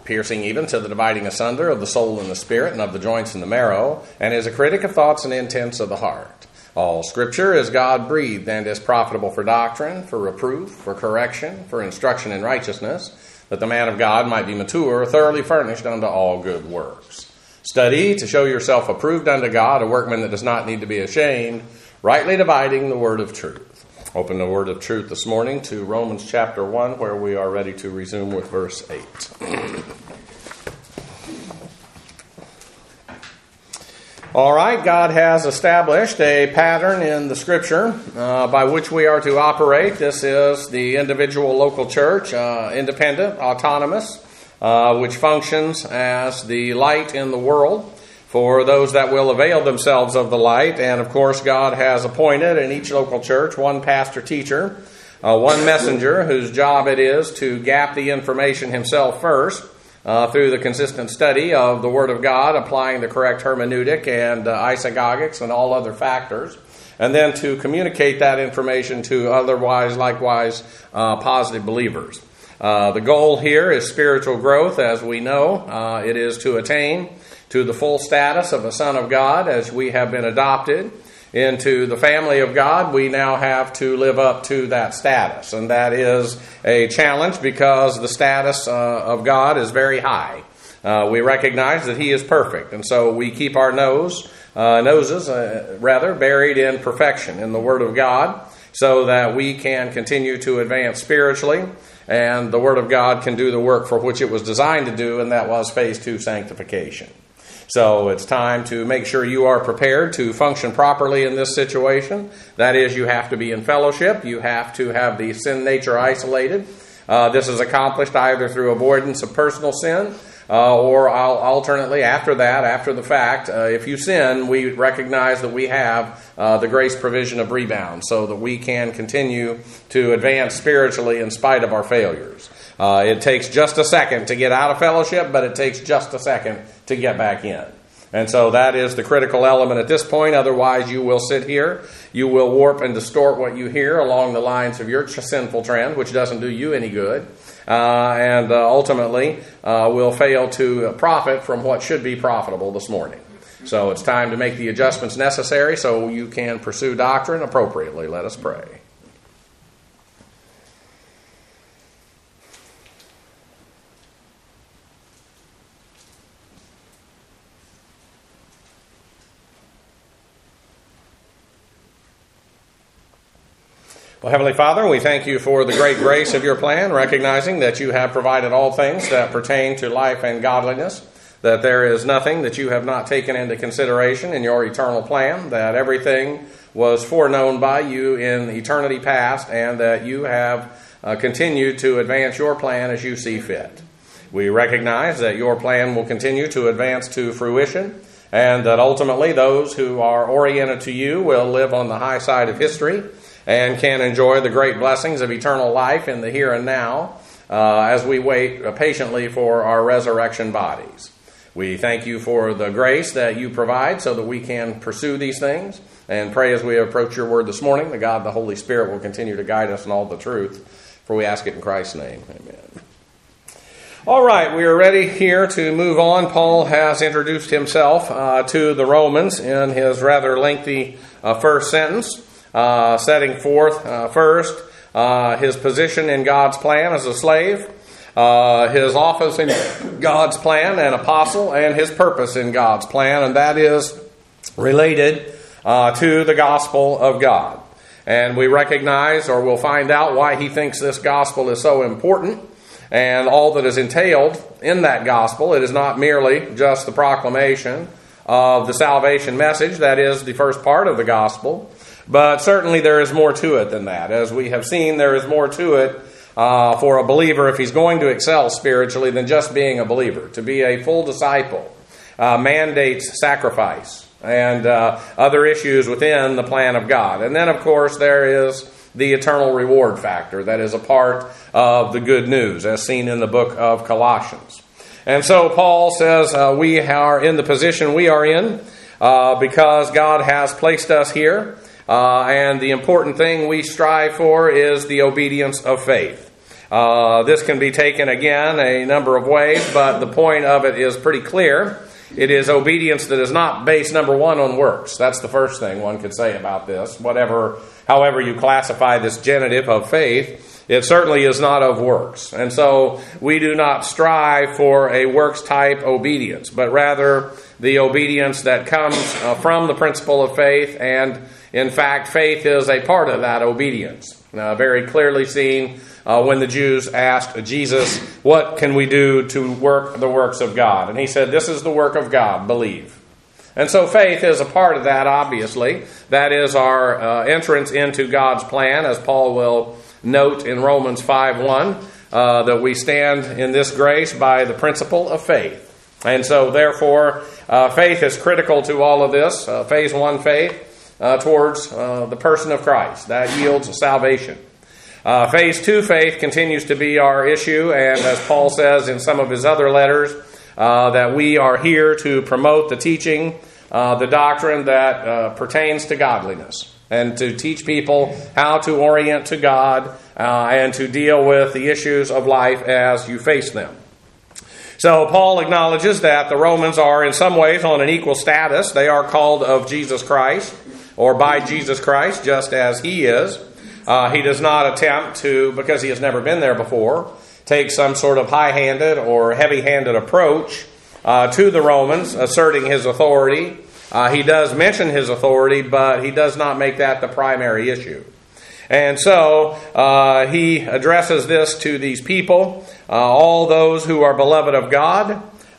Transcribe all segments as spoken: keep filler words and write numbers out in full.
piercing even to the dividing asunder of the soul and the spirit and of the joints and the marrow, and is a critic of thoughts and intents of the heart. All Scripture is God-breathed and is profitable for doctrine, for reproof, for correction, for instruction in righteousness, that the man of God might be mature, thoroughly furnished unto all good works. Study to show yourself approved unto God, a workman that does not need to be ashamed, rightly dividing the word of truth. Open the word of truth this morning to Romans chapter one, where we are ready to resume with verse eight. All right, God has established a pattern in the Scripture uh, by which we are to operate. This is the individual local church, uh, independent, autonomous, uh, which functions as the light in the world for those that will avail themselves of the light. And of course, God has appointed in each local church one pastor-teacher, uh, one messenger whose job it is to gap the information himself first uh, through the consistent study of the Word of God, applying the correct hermeneutic and uh, isagogics and all other factors, and then to communicate that information to otherwise, likewise, uh, positive believers. Uh, the goal here is spiritual growth, as we know. Uh, it is to attain to the full status of a son of God. As we have been adopted into the family of God, we now have to live up to that status. And that is a challenge because the status uh, of God is very high. Uh, we recognize that He is perfect. And so we keep our nose, uh, noses, uh, rather, buried in perfection in the Word of God so that we can continue to advance spiritually. And the Word of God can do the work for which it was designed to do, and that was phase two, sanctification. So it's time to make sure you are prepared to function properly in this situation. That is, you have to be in fellowship. You have to have the sin nature isolated. Uh, this is accomplished either through avoidance of personal sin uh, or alternately after that, after the fact. Uh, if you sin, we recognize that we have uh, the grace provision of rebound so that we can continue to advance spiritually in spite of our failures. Uh, it takes just a second to get out of fellowship, but it takes just a second to get back in. And so that is the critical element at this point. Otherwise, you will sit here, you will warp and distort what you hear along the lines of your sinful trend, which doesn't do you any good, uh, and uh, ultimately uh, will fail to profit from what should be profitable this morning. So it's time to make the adjustments necessary so you can pursue doctrine appropriately. Let us pray. Well, Heavenly Father, we thank you for the great grace of your plan, recognizing that you have provided all things that pertain to life and godliness, that there is nothing that you have not taken into consideration in your eternal plan, that everything was foreknown by you in eternity past, and that you have uh, continued to advance your plan as you see fit. We recognize that your plan will continue to advance to fruition, and that ultimately those who are oriented to you will live on the high side of history and can enjoy the great blessings of eternal life in the here and now uh, as we wait patiently for our resurrection bodies. We thank you for the grace that you provide so that we can pursue these things, and pray as we approach your word this morning that God, the Holy Spirit, will continue to guide us in all the truth. For we ask it in Christ's name. Amen. All right, we are ready here to move on. Paul has introduced himself uh, to the Romans in his rather lengthy uh, first sentence. Uh, setting forth uh, first uh, his position in God's plan as a slave, uh, his office in God's plan, an apostle, and his purpose in God's plan, and that is related uh, to the gospel of God. And we recognize, or we'll find out, why he thinks this gospel is so important and all that is entailed in that gospel. It is not merely just the proclamation of the salvation message, that is the first part of the gospel, but certainly there is more to it than that. As we have seen, there is more to it uh, for a believer if he's going to excel spiritually than just being a believer. To be a full disciple uh, mandates sacrifice and uh, other issues within the plan of God. And then, of course, there is the eternal reward factor that is a part of the good news, as seen in the book of Colossians. And so Paul says uh, we are in the position we are in uh, because God has placed us here. Uh, and the important thing we strive for is the obedience of faith. Uh, this can be taken again a number of ways, but the point of it is pretty clear. It is obedience that is not based, number one, on works. That's the first thing one could say about this. Whatever, however you classify this genitive of faith, it certainly is not of works. And so we do not strive for a works-type obedience, but rather the obedience that comes uh, from the principle of faith, and in fact, faith is a part of that obedience. Uh, very clearly seen uh, when the Jews asked Jesus, what can we do to work the works of God? And he said, this is the work of God, believe. And so faith is a part of that, obviously. That is our uh, entrance into God's plan, as Paul will note in Romans five one, uh, that we stand in this grace by the principle of faith. And so, therefore, uh, faith is critical to all of this. Uh, phase one faith uh, towards uh, the person of Christ. That yields salvation. Uh, phase two faith continues to be our issue, and as Paul says in some of his other letters, uh, that we are here to promote the teaching, uh, the doctrine that uh, pertains to godliness, and to teach people how to orient to God uh, and to deal with the issues of life as you face them. So Paul acknowledges that the Romans are in some ways on an equal status. They are called of Jesus Christ, or by Jesus Christ, just as he is. Uh, he does not attempt to, because he has never been there before, take some sort of high-handed or heavy-handed approach uh, to the Romans, asserting his authority. Uh, he does mention his authority, but he does not make that the primary issue. And so uh, he addresses this to these people, uh, all those who are beloved of God,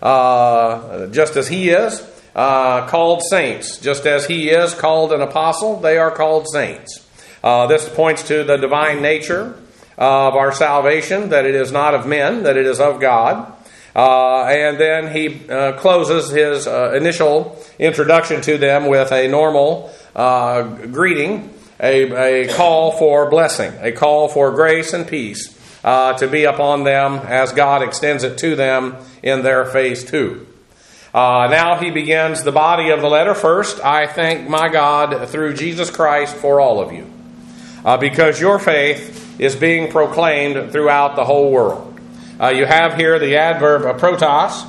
uh, just as he is, uh, called saints. Just as he is called an apostle, they are called saints. Uh, this points to the divine nature of our salvation, that it is not of men, that it is of God. Uh, and then he uh, closes his uh, initial introduction to them with a normal uh, greeting, a, a call for blessing, a call for grace and peace uh, to be upon them as God extends it to them in their phase two. Uh, now he begins the body of the letter. First, I thank my God through Jesus Christ for all of you, uh, because your faith is being proclaimed throughout the whole world. Uh, you have here the adverb uh, protos,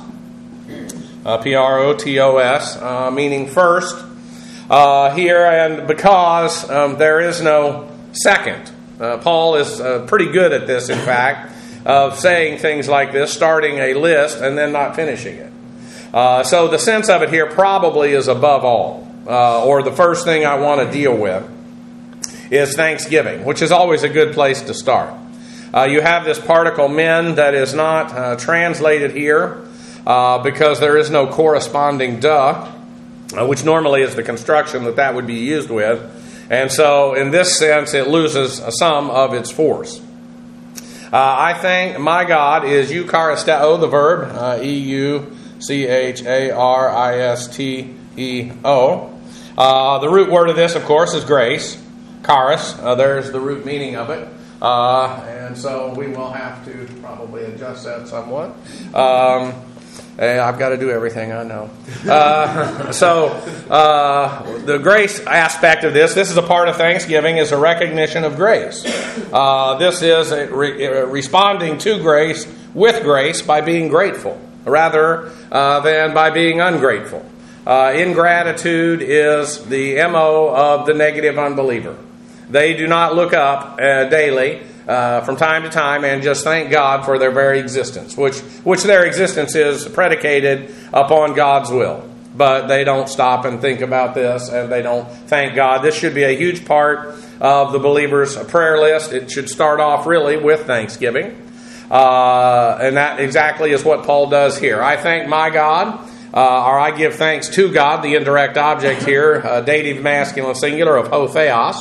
uh, P R O T O S, uh, meaning first uh, here, and because um, there is no second. Uh, Paul is uh, pretty good at this, in fact, of saying things like this, starting a list and then not finishing it. Uh, so the sense of it here probably is above all, uh, or the first thing I want to deal with is thanksgiving, which is always a good place to start. Uh, you have this particle men that is not uh, translated here uh, because there is no corresponding duh, uh, which normally is the construction that that would be used with. And so in this sense, it loses some of its force. Uh, I think my God is eucharisteo, the verb, uh, E U C H A R I S T E O. Uh, the root word of this, of course, is grace. Charis, uh, there's the root meaning of it. Uh, and so we will have to probably adjust that somewhat. Um, I've got to do everything, I know. Uh, so uh, the grace aspect of this, this is a part of Thanksgiving, is a recognition of grace. Uh, this is a re- responding to grace with grace by being grateful, rather uh, than by being ungrateful. Uh, ingratitude is the M O of the negative unbeliever. They do not look up uh, daily uh, from time to time and just thank God for their very existence, which which their existence is predicated upon God's will. But they don't stop and think about this, and they don't thank God. This should be a huge part of the believer's prayer list. It should start off really with thanksgiving. Uh, and that exactly is what Paul does here. I thank my God, uh, or I give thanks to God, the indirect object here, uh, dative masculine singular of ho theos.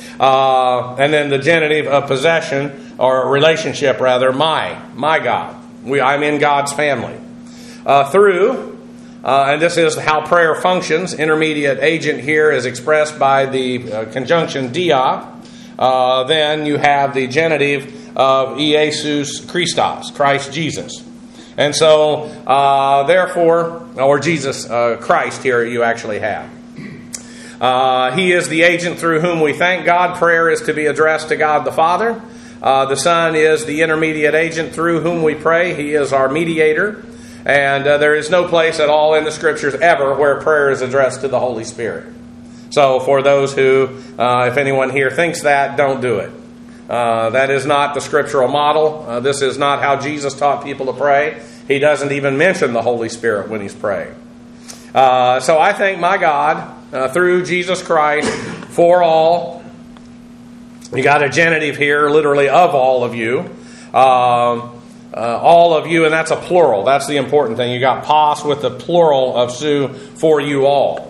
Uh, and then the genitive of possession, or relationship rather, my, my God. We, I'm in God's family. Uh, through, uh, and this is how prayer functions, intermediate agent here is expressed by the uh, conjunction dia. Uh, then you have the genitive of Iesus Christos, Christ Jesus. And so, uh, therefore, or Jesus uh, Christ here you actually have. Uh, he is the agent through whom we thank God. Prayer is to be addressed to God the Father. Uh, Uh, the Son is the intermediate agent through whom we pray. He is our mediator. And uh, there is no place at all in the Scriptures ever where prayer is addressed to the Holy Spirit. So for those who, uh, if anyone here thinks that, don't do it. Uh, that is not the scriptural model. Uh, this is not how Jesus taught people to pray. He doesn't even mention the Holy Spirit when he's praying. Uh, so I thank my God uh, through Jesus Christ for all. You got a genitive here, literally of all of you. Uh, uh, all of you, and that's a plural. That's the important thing. You got pos with the plural of su, for you all.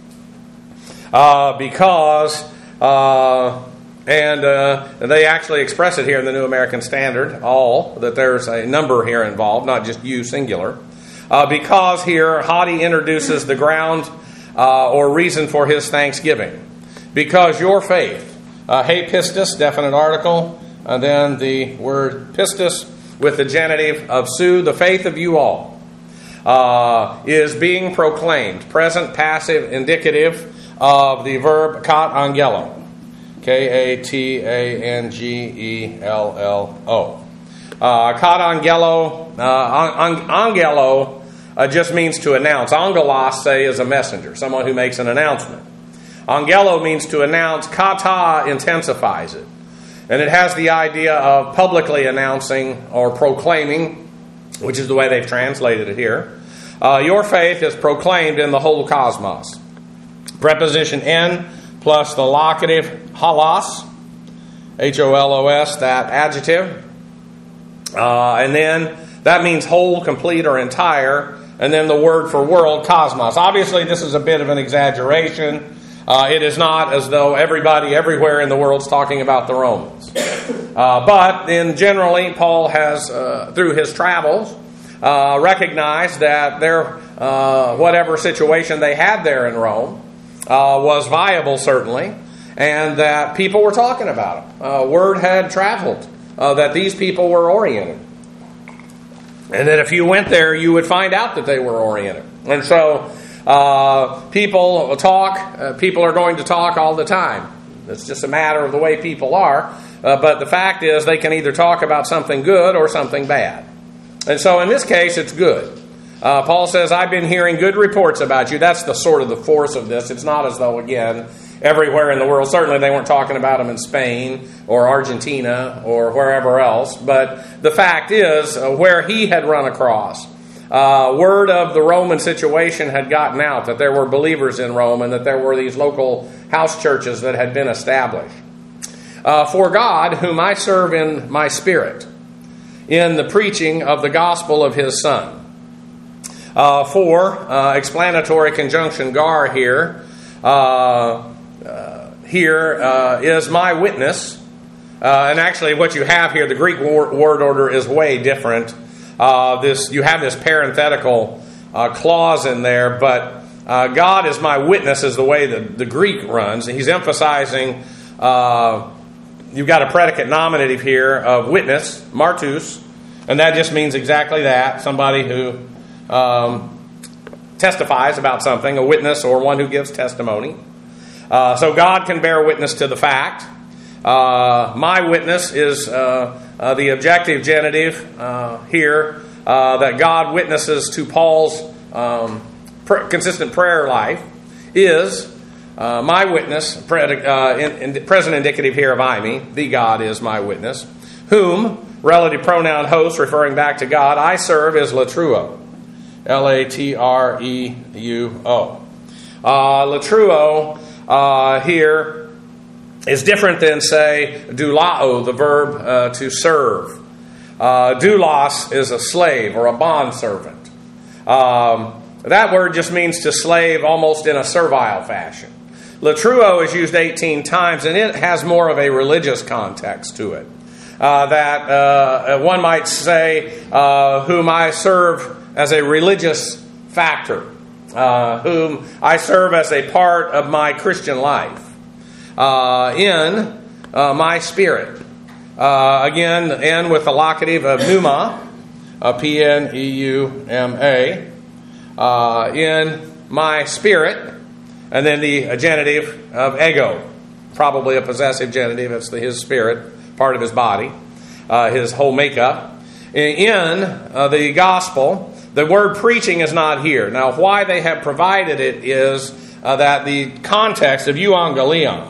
Uh, because, uh, and uh, they actually express it here in the New American Standard, all, that there's a number here involved, not just you singular. Uh, because here, Hadi introduces the ground uh, or reason for his thanksgiving. Because your faith, uh, hey pistis, definite article, and then the word pistis with the genitive of su, the faith of you all, uh, is being proclaimed, present, passive, indicative of the verb kat angelo. K A T A N G E L L O. Uh, kat angelo, uh, angelo uh, just means to announce. Angelos, say, is a messenger, someone who makes an announcement. Angelo means to announce. Kata intensifies it. And it has the idea of publicly announcing or proclaiming, which is the way they've translated it here. Uh, your faith is proclaimed in the whole cosmos. Preposition en plus the locative holos, H O L O S, that adjective. Uh, and then that means whole, complete, or entire. And then the word for world, cosmos. Obviously, this is a bit of an exaggeration. Uh, it is not as though everybody everywhere in the world is talking about the Romans. Uh, but in generally, Paul has, uh, through his travels, uh, recognized that their uh, whatever situation they had there in Rome uh, was viable, certainly, and that people were talking about it. Uh, word had traveled uh, that these people were oriented. And that if you went there, you would find out that they were oriented. And so uh, people talk, uh, people are going to talk all the time. It's just a matter of the way people are. Uh, but the fact is they can either talk about something good or something bad. And so in this case, it's good. Uh, Paul says, I've been hearing good reports about you. That's the sort of the force of this. It's not as though, again, everywhere in the world, certainly they weren't talking about them in Spain or Argentina or wherever else. But the fact is, uh, where he had run across, uh, word of the Roman situation had gotten out, that there were believers in Rome and that there were these local house churches that had been established. Uh, for God, whom I serve in my spirit, in the preaching of the gospel of his Son. Uh, for, uh, explanatory conjunction gar here, uh, uh, here uh, is my witness. Uh, and actually what you have here, the Greek wor- word order is way different. Uh, this you have this parenthetical uh, clause in there, but uh, God is my witness is the way that the Greek runs. He's emphasizing, uh, you've got a predicate nominative here of witness, martus, and that just means exactly that, somebody who Um, testifies about something, a witness or one who gives testimony. Uh, so God can bear witness to the fact. Uh, my witness is uh, uh, the objective genitive uh, here uh, that God witnesses to Paul's um, pr- consistent prayer life is uh, my witness, pre- uh, in, in, present indicative here of I me, the God is my witness, whom, relative pronoun host referring back to God, I serve is latruo. L A T R E U O. Uh, latruo uh, here is different than, say, doulao, the verb uh, to serve. Uh, doulos is a slave or a bondservant. Um, that word just means to slave almost in a servile fashion. Latruo is used eighteen times, and it has more of a religious context to it. Uh, that uh, one might say, uh, whom I serve as a religious factor, uh, whom I serve as a part of my Christian life, uh, in uh, my spirit. Uh, again, N with the locative of pneuma, uh, P N E U M A, uh, in my spirit, and then the genitive of ego, probably a possessive genitive, it's the, his spirit, part of his body. uh, his whole makeup. In uh, the gospel, the word preaching is not here. Now, why they have provided it is uh, that the context of euangelion,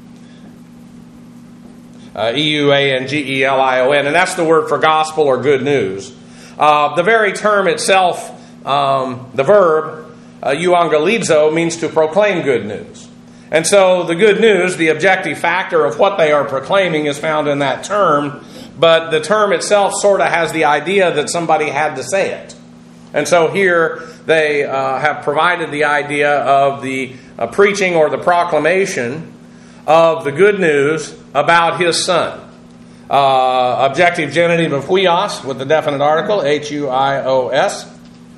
uh, E U A N G E L I O N, and that's the word for gospel or good news. Uh, the very term itself, um, the verb, uh, euangelizo, means to proclaim good news. And so the good news, the objective factor of what they are proclaiming, is found in that term. But the term itself sort of has the idea that somebody had to say it. And so here they uh, have provided the idea of the uh, preaching or the proclamation of the good news about his Son. Uh, objective genitive of huios with the definite article, H U I O S.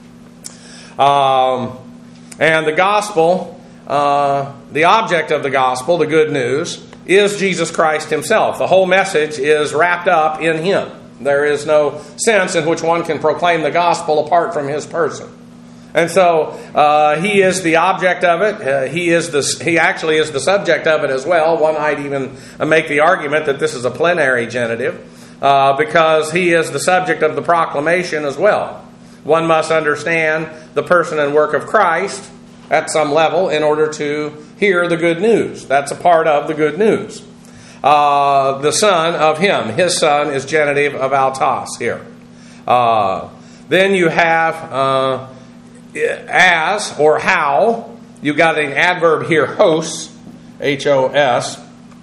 Um, and the gospel, uh, the object of the gospel, the good news, is Jesus Christ himself. The whole message is wrapped up in him. There is no sense in which one can proclaim the gospel apart from his person. And so uh, he is the object of it. Uh, he is the he actually is the subject of it as well. One might even make the argument that this is a plenary genitive uh, because he is the subject of the proclamation as well. One must understand the person and work of Christ at some level in order to hear the good news. That's a part of the good news. Uh, the Son of him. His Son is genitive of autos here. Uh, then you have uh, as or how. You've got an adverb here, hos, H O S.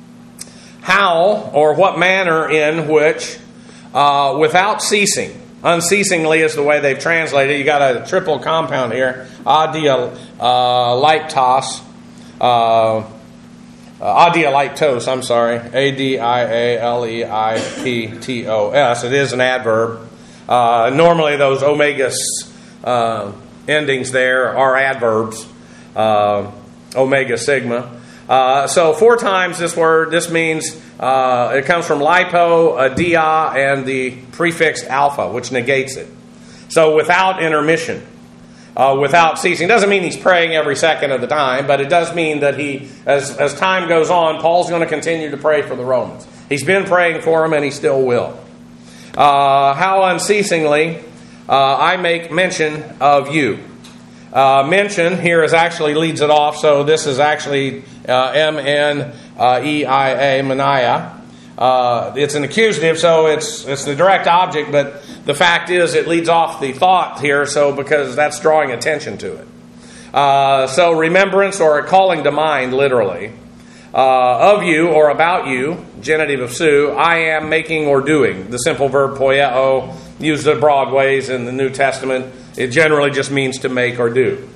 How or what manner in which, uh, without ceasing. Unceasingly is the way they've translated it. You got a triple compound here. Adia uh, lightos. Uh, uh, adialeitos, I'm sorry. A D I A L E I P T O S. It is an adverb. Uh, normally those omega uh, endings there are adverbs. Uh, omega sigma. Uh, so four times this word, this means uh, it comes from lipo, a dia, and the prefix alpha, which negates it. So without intermission, uh, without ceasing. Doesn't mean he's praying every second of the time, but it does mean that he, as, as time goes on, Paul's going to continue to pray for the Romans. He's been praying for them, and he still will. Uh, how unceasingly uh, I make mention of you. Uh, mention here is actually leads it off, so this is actually uh, M N E I A, Mania. Uh, it's an accusative, so it's it's the direct object, but the fact is it leads off the thought here, so because that's drawing attention to it. Uh, so remembrance or calling to mind, literally. Uh, of you or about you, genitive of su, I am making or doing. The simple verb poieo, used in broad ways in the New Testament. It generally just means to make or do.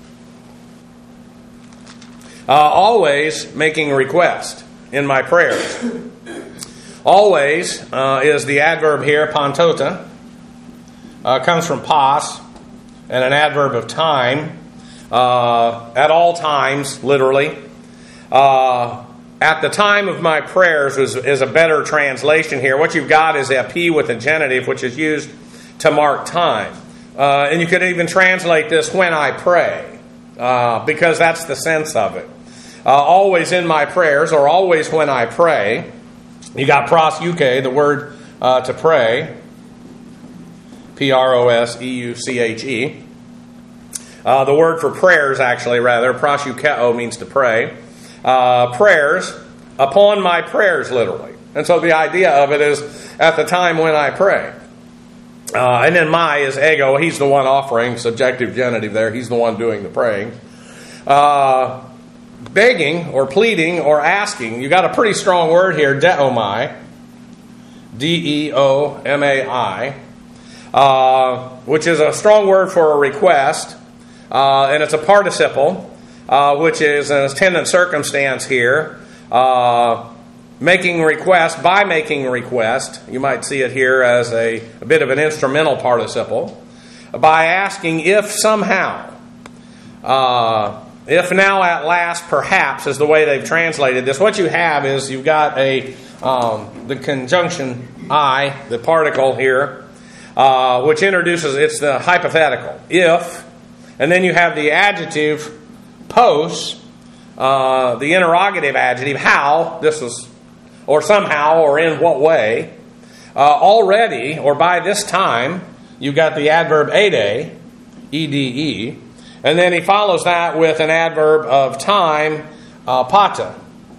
Uh, always making a request in my prayers. Always uh, is the adverb here, pantota. Uh, comes from pas, and an adverb of time. Uh, at all times, literally. Uh, at the time of my prayers is, is a better translation here. What you've got is a P with a genitive, which is used to mark time. Uh, and you could even translate this, when I pray, uh, because that's the sense of it. Uh, always in my prayers, or always when I pray. You got prosuche, the word uh, to pray. P R O S E U C H E. Uh, the word for prayers, actually, rather. Prosukeo means to pray. Uh, prayers, upon my prayers, literally. And so the idea of it is, at the time when I pray. Uh, and then my is ego. He's the one offering, subjective genitive there. He's the one doing the praying. Uh, begging or pleading or asking. You got a pretty strong word here, deomai. D E O M A I. Uh, which is a strong word for a request. Uh, and it's a participle, uh, which is an attendant circumstance here. Uh, Making request, by making request, you might see it here as a, a bit of an instrumental participle, by asking if somehow, uh, if now at last perhaps is the way they've translated this. What you have is you've got a um, the conjunction I, the particle here, uh, which introduces, it's the hypothetical, if, and then you have the adjective post, uh, the interrogative adjective, how, this is or somehow, or in what way. uh, already, or by this time, you've got the adverb ede, E D E, and then he follows that with an adverb of time, uh, pata.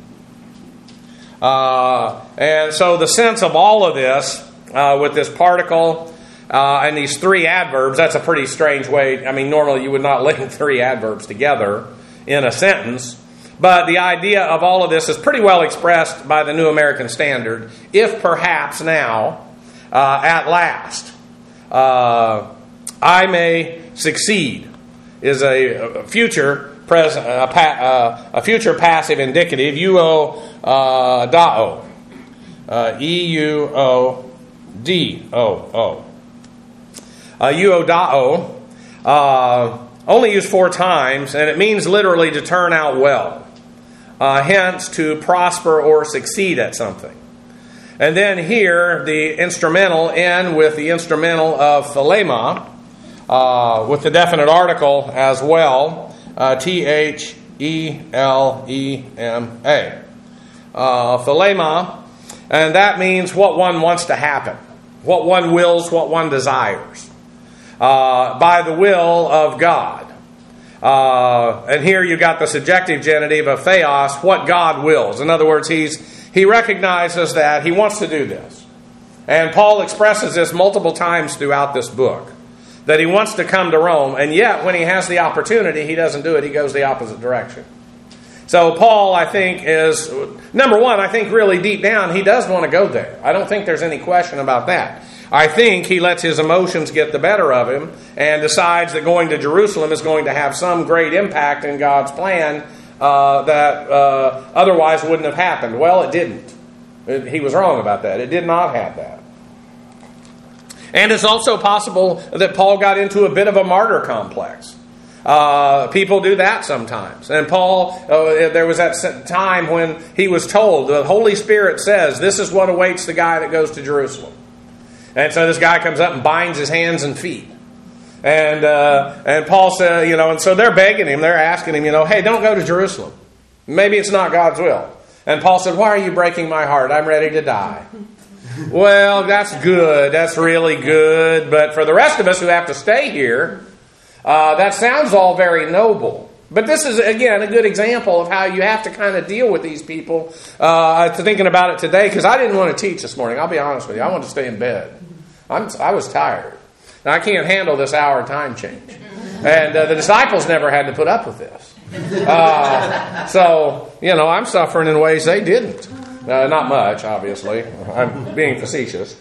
Uh, and so the sense of all of this, uh, with this particle uh, and these three adverbs, that's a pretty strange way. I mean, normally you would not link three adverbs together in a sentence. But the idea of all of this is pretty well expressed by the New American Standard, if perhaps now, uh, at last, uh, I may succeed, is a, a future present, a, pa, uh, a future passive indicative, euo uh, dao, uh, E U O D O O. Uh, euo dao, uh, only used four times, and it means literally to turn out well. Uh, hence, to prosper or succeed at something. And then here, the instrumental N with the instrumental of thelema, uh, with the definite article as well, uh, T H E L E M A. Uh, thelema, and that means what one wants to happen, what one wills, what one desires, uh, by the will of God. Uh, and here you got the subjective genitive of theos, what God wills. In other words, he's he recognizes that he wants to do this. And Paul expresses this multiple times throughout this book, that he wants to come to Rome, and yet when he has the opportunity, he doesn't do it. He goes the opposite direction. So Paul, I think, is, number one, I think really deep down, he does want to go there. I don't think there's any question about that. I think he lets his emotions get the better of him and decides that going to Jerusalem is going to have some great impact in God's plan uh, that uh, otherwise wouldn't have happened. Well, it didn't. It, he was wrong about that. It did not have that. And it's also possible that Paul got into a bit of a martyr complex. Uh, people do that sometimes. And Paul, uh, there was that time when he was told, the Holy Spirit says, this is what awaits the guy that goes to Jerusalem. And so this guy comes up and binds his hands and feet. And uh, and Paul said, you know, and so they're begging him, they're asking him, you know, hey, don't go to Jerusalem. Maybe it's not God's will. And Paul said, why are you breaking my heart? I'm ready to die. Well, that's good. That's really good. But for the rest of us who have to stay here, uh, that sounds all very noble. But this is, again, a good example of how you have to kind of deal with these people. Uh, thinking about it today, because I didn't want to teach this morning. I'll be honest with you. I wanted to stay in bed. I'm, I was tired. And I can't handle this hour time change. And uh, the disciples never had to put up with this. Uh, so, you know, I'm suffering in ways they didn't. Uh, not much, obviously. I'm being facetious.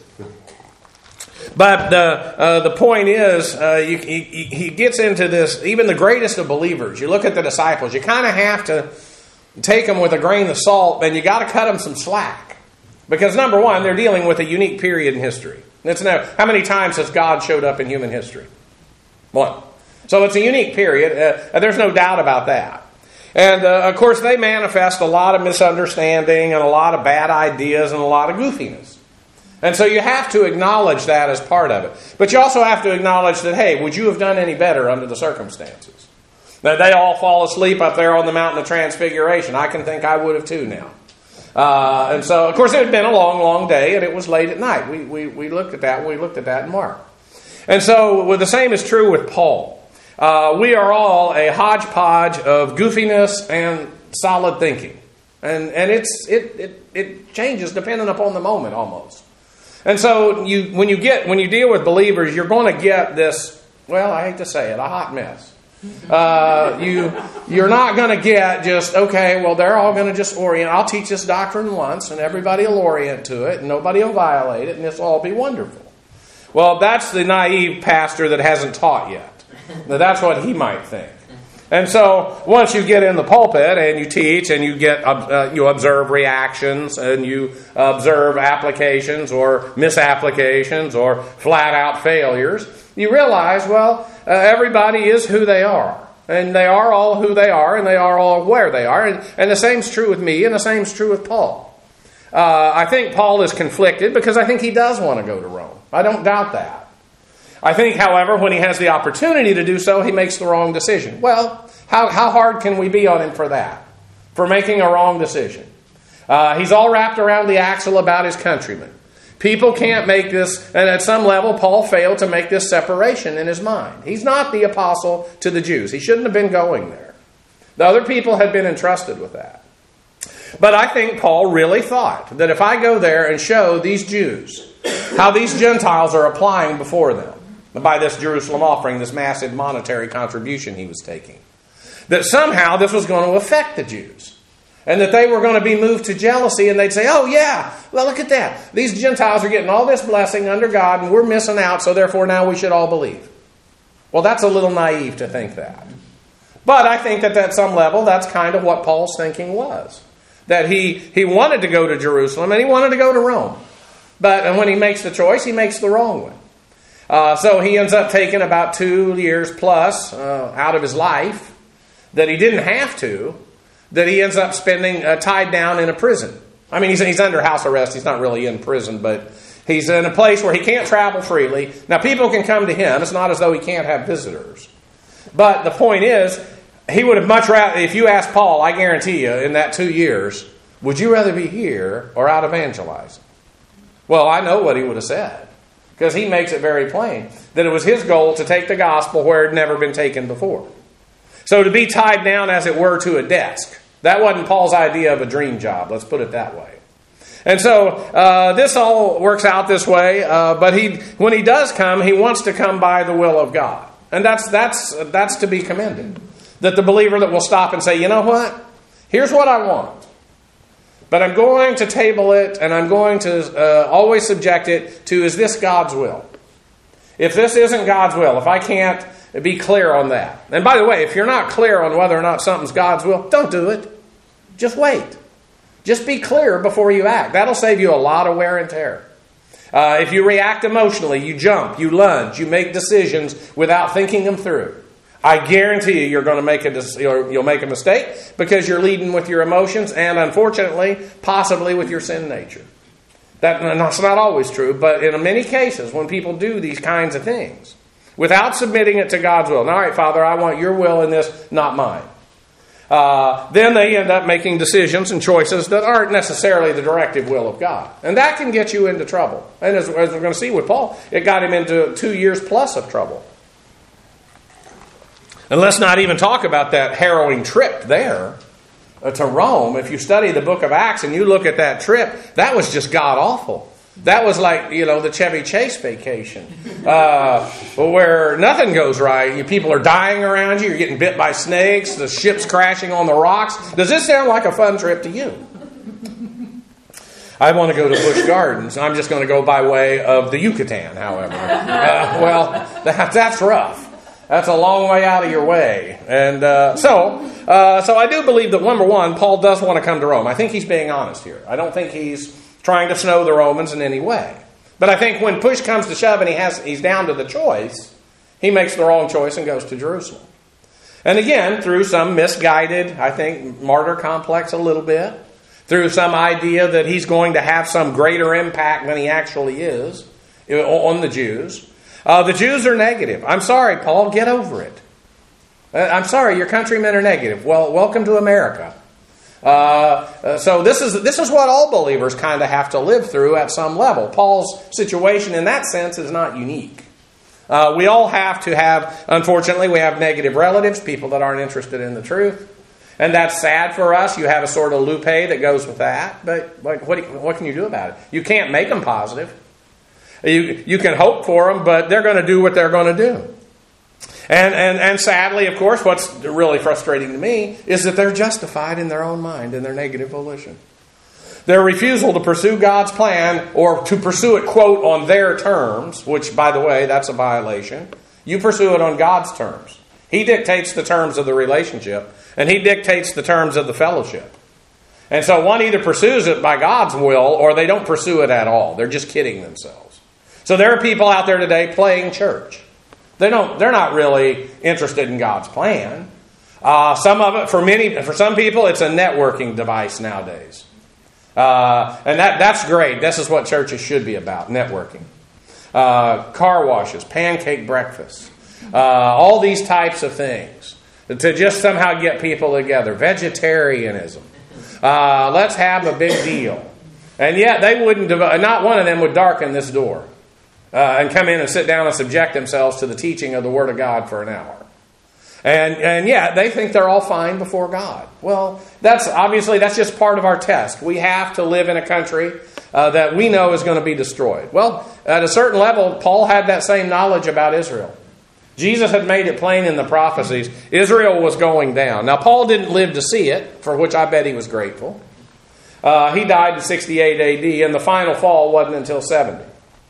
But uh, uh, the point is, uh, you, he, he gets into this, even the greatest of believers. You look at the disciples, you kind of have to take them with a grain of salt, and you got to cut them some slack. Because number one, they're dealing with a unique period in history. It's never, how many times has God showed up in human history? One. So it's a unique period. Uh, there's no doubt about that. And uh, of course, they manifest a lot of misunderstanding and a lot of bad ideas and a lot of goofiness. And so you have to acknowledge that as part of it. But you also have to acknowledge that, hey, would you have done any better under the circumstances? That they all fall asleep up there on the mountain of transfiguration. I can think I would have too now. Uh, and so, of course, it had been a long, long day, and it was late at night. We we, we looked at that. We looked at that in Mark. And so, well, the same is true with Paul. Uh, we are all a hodgepodge of goofiness and solid thinking. And and it's it, it, it changes depending upon the moment almost. And so you when you get when you deal with believers, you're going to get this, well, I hate to say it, a hot mess. Uh, you you're not going to get just, okay, well, they're all going to just orient. I'll teach this doctrine once, and everybody will orient to it, and nobody will violate it, and this will all be wonderful. Well, that's the naive pastor that hasn't taught yet. Now, that's what he might think. And so once you get in the pulpit and you teach and you get uh, you observe reactions and you observe applications or misapplications or flat out failures, you realize, well, uh, everybody is who they are. And they are all who they are, and they are all where they are. And, and the same's true with me, and the same's true with Paul. Uh, I think Paul is conflicted because I think he does want to go to Rome. I don't doubt that. I think, however, when he has the opportunity to do so, he makes the wrong decision. Well, how, how hard can we be on him for that? For making a wrong decision? Uh, he's all wrapped around the axle about his countrymen. People can't make this, and at some level, Paul failed to make this separation in his mind. He's not the apostle to the Jews. He shouldn't have been going there. The other people had been entrusted with that. But I think Paul really thought that if I go there and show these Jews how these Gentiles are applying before them, by this Jerusalem offering, this massive monetary contribution he was taking, that somehow this was going to affect the Jews. And that they were going to be moved to jealousy, and they'd say, oh yeah, well look at that. These Gentiles are getting all this blessing under God, and we're missing out, so therefore now we should all believe. Well, that's a little naive to think that. But I think that at some level, that's kind of what Paul's thinking was. That he, he wanted to go to Jerusalem, and he wanted to go to Rome. But and when he makes the choice, he makes the wrong one. Uh, so he ends up taking about two years plus uh, out of his life that he didn't have to, that he ends up spending uh, tied down in a prison. I mean, he's, he's under house arrest. He's not really in prison, but he's in a place where he can't travel freely. Now, people can come to him. It's not as though he can't have visitors. But the point is, he would have much rather, if you ask Paul, I guarantee you, in that two years, would you rather be here or out evangelizing? Well, I know what he would have said, because he makes it very plain that it was his goal to take the gospel where it had never been taken before. So to be tied down, as it were, to a desk, that wasn't Paul's idea of a dream job. Let's put it that way. And so uh, this all works out this way. Uh, but he, when he does come, he wants to come by the will of God, and that's that's that's to be commended. That the believer that will stop and say, you know what? Here's what I want, but I'm going to table it, and I'm going to uh, always subject it to: is this God's will? If this isn't God's will, if I can't be clear on that. And by the way, if you're not clear on whether or not something's God's will, don't do it. Just wait. Just be clear before you act. That'll save you a lot of wear and tear. Uh, if you react emotionally, you jump, you lunge, you make decisions without thinking them through, I guarantee you you're going to make a you'll make a mistake because you're leading with your emotions and, unfortunately, possibly with your sin nature. That, that's not always true, but in many cases, when people do these kinds of things, without submitting it to God's will. All right, Father, I want your will in this, not mine. Uh, then they end up making decisions and choices that aren't necessarily the directive will of God. And that can get you into trouble. And as, as we're going to see with Paul, it got him into two years plus of trouble. And let's not even talk about that harrowing trip there uh, to Rome. If you study the book of Acts and you look at that trip, that was just god-awful. That was like, you know, the Chevy Chase vacation, uh, where nothing goes right. You, people are dying around you. You're getting bit by snakes. The ship's crashing on the rocks. Does this sound like a fun trip to you? I want to go to Busch Gardens. I'm just going to go by way of the Yucatan, however. Uh, well, that, that's rough. That's a long way out of your way. And uh, so, uh, so I do believe that, number one, Paul does want to come to Rome. I think he's being honest here. I don't think he's trying to snow the Romans in any way. But I think when push comes to shove and he has he's down to the choice, he makes the wrong choice and goes to Jerusalem. And again, through some misguided, I think, martyr complex a little bit, through some idea that he's going to have some greater impact than he actually is on the Jews. Uh, the Jews are negative. I'm sorry, Paul, get over it. I'm sorry, your countrymen are negative. Well, welcome to America. Uh, so this is this is what all believers kind of have to live through at some level. Paul's situation in that sense is not unique. Uh, we all have to have, unfortunately, we have negative relatives, people that aren't interested in the truth. And that's sad for us. You have a sort of lupe that goes with that. But like, what, what can you do about it? You can't make them positive. You, you can hope for them, but they're going to do what they're going to do. And, and and sadly, of course, what's really frustrating to me is that they're justified in their own mind, in their negative volition. Their refusal to pursue God's plan, or to pursue it, quote, on their terms, which, by the way, that's a violation. You pursue it on God's terms. He dictates the terms of the relationship, and He dictates the terms of the fellowship. And so one either pursues it by God's will, or they don't pursue it at all. They're just kidding themselves. So there are people out there today playing church. They don't. They're not really interested in God's plan. Uh, some of it, for many, for some people, it's a networking device nowadays, uh, and that that's great. This is what churches should be about: networking, uh, car washes, pancake breakfasts, uh, all these types of things to just somehow get people together. Vegetarianism. Uh, let's have a big deal. And yet they wouldn't, dev- not one of them would darken this door uh, and come in and sit down and subject themselves to the teaching of the Word of God for an hour. And and yeah, they think they're all fine before God. Well, that's obviously that's just part of our test. We have to live in a country uh, that we know is going to be destroyed. Well, at a certain level, Paul had that same knowledge about Israel. Jesus had made it plain in the prophecies. Israel was going down. Now, Paul didn't live to see it, for which I bet he was grateful. Uh, he died in sixty-eight A D, and the final fall wasn't until seventy.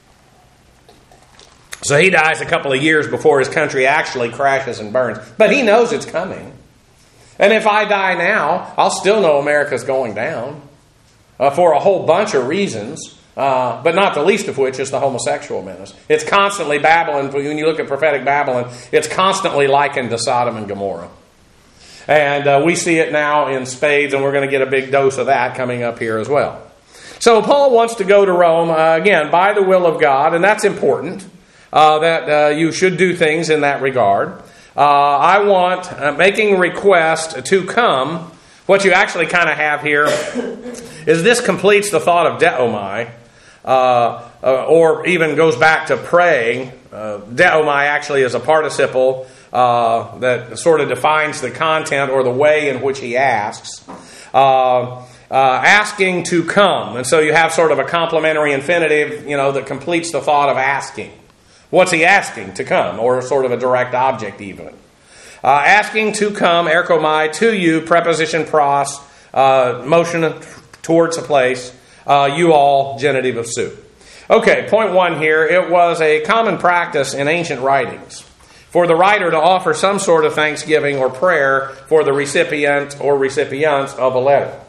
So he dies a couple of years before his country actually crashes and burns. But he knows it's coming. And if I die now, I'll still know America's going down uh, for a whole bunch of reasons, uh, but not the least of which is the homosexual menace. It's constantly Babylon. When you look at prophetic Babylon, it's constantly likened to Sodom and Gomorrah. And uh, we see it now in spades, and we're going to get a big dose of that coming up here as well. So Paul wants to go to Rome, uh, again, by the will of God, and that's important. Uh, that uh, you should do things in that regard. Uh, I want uh, making a request to come. What you actually kind of have here is this completes the thought of deomai, uh, uh, or even goes back to praying. Uh, deomai actually is a participle uh, that sort of defines the content or the way in which he asks. Uh, uh, asking to come. And so you have sort of a complementary infinitive, you know, that completes the thought of asking. What's he asking to come? Or sort of a direct object even. Uh, asking to come, erkomai, to you, preposition pros, uh, motion towards a place, uh, you all, genitive of su. Okay, point one here. It was a common practice in ancient writings for the writer to offer some sort of thanksgiving or prayer for the recipient or recipients of a letter.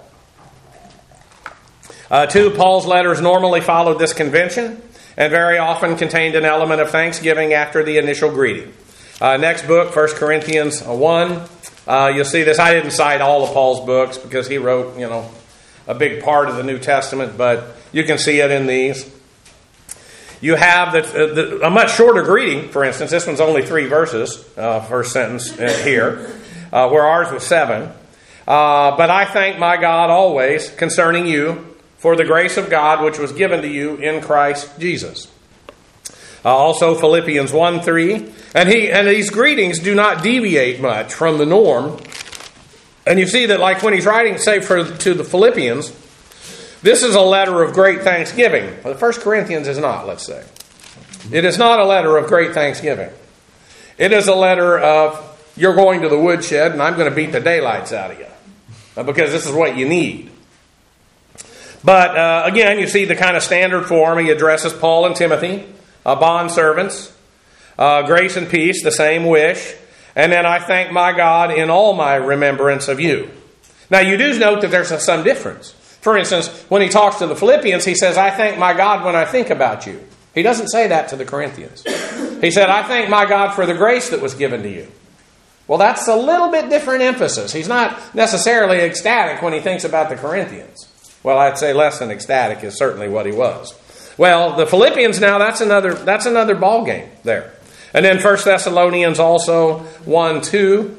Uh, two, Paul's letters normally followed this convention, and very often contained an element of thanksgiving after the initial greeting. Uh, next book, First Corinthians one. Uh, you'll see this. I didn't cite all of Paul's books because he wrote, you know, a big part of the New Testament, but you can see it in these. You have the, the, a much shorter greeting, for instance. This one's only three verses, uh, first sentence here, uh, where ours was seven. Uh, but I thank my God always concerning you, for the grace of God which was given to you in Christ Jesus. Uh, also Philippians one three. And he and these greetings do not deviate much from the norm. And you see that like when he's writing, say, for to the Philippians, this is a letter of great thanksgiving. Well, the First Corinthians is not, let's say. It is not a letter of great thanksgiving. It is a letter of, you're going to the woodshed and I'm going to beat the daylights out of you. Because this is what you need. But uh, again, you see the kind of standard form. He addresses Paul and Timothy, uh, bondservants, uh, grace and peace, the same wish. And then I thank my God in all my remembrance of you. Now you do note that there's some difference. For instance, when he talks to the Philippians, he says, I thank my God when I think about you. He doesn't say that to the Corinthians. He said, I thank my God for the grace that was given to you. Well, that's a little bit different emphasis. He's not necessarily ecstatic when he thinks about the Corinthians. Well, I'd say less than ecstatic is certainly what he was. Well, the Philippians now, that's another that's another ball game there. And then First Thessalonians also one two.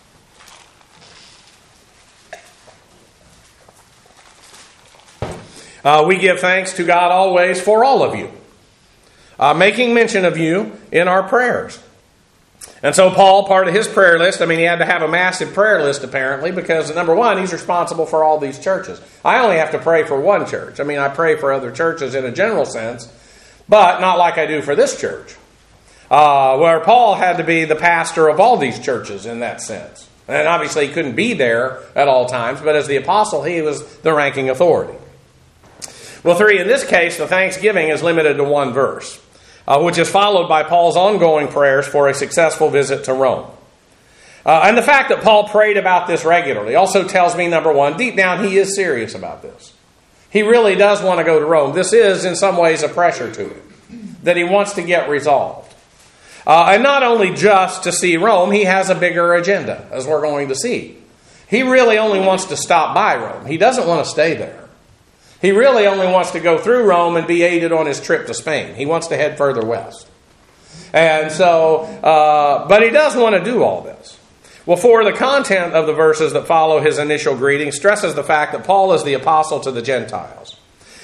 Uh, we give thanks to God always for all of you, uh, making mention of you in our prayers. And so Paul, part of his prayer list, I mean, he had to have a massive prayer list apparently because, number one, he's responsible for all these churches. I only have to pray for one church. I mean, I pray for other churches in a general sense, but not like I do for this church. Uh, where Paul had to be the pastor of all these churches in that sense. And obviously he couldn't be there at all times, but as the apostle, he was the ranking authority. Well, three, in this case, the thanksgiving is limited to one verse. Uh, which is followed by Paul's ongoing prayers for a successful visit to Rome. Uh, and the fact that Paul prayed about this regularly also tells me, number one, deep down he is serious about this. He really does want to go to Rome. This is, in some ways, a pressure to him, that he wants to get resolved. Uh, and not only just to see Rome, he has a bigger agenda, as we're going to see. He really only wants to stop by Rome. He doesn't want to stay there. He really only wants to go through Rome and be aided on his trip to Spain. He wants to head further west. And so, uh, but he does want to do all this. Well, for the content of the verses that follow his initial greeting stresses the fact that Paul is the apostle to the Gentiles.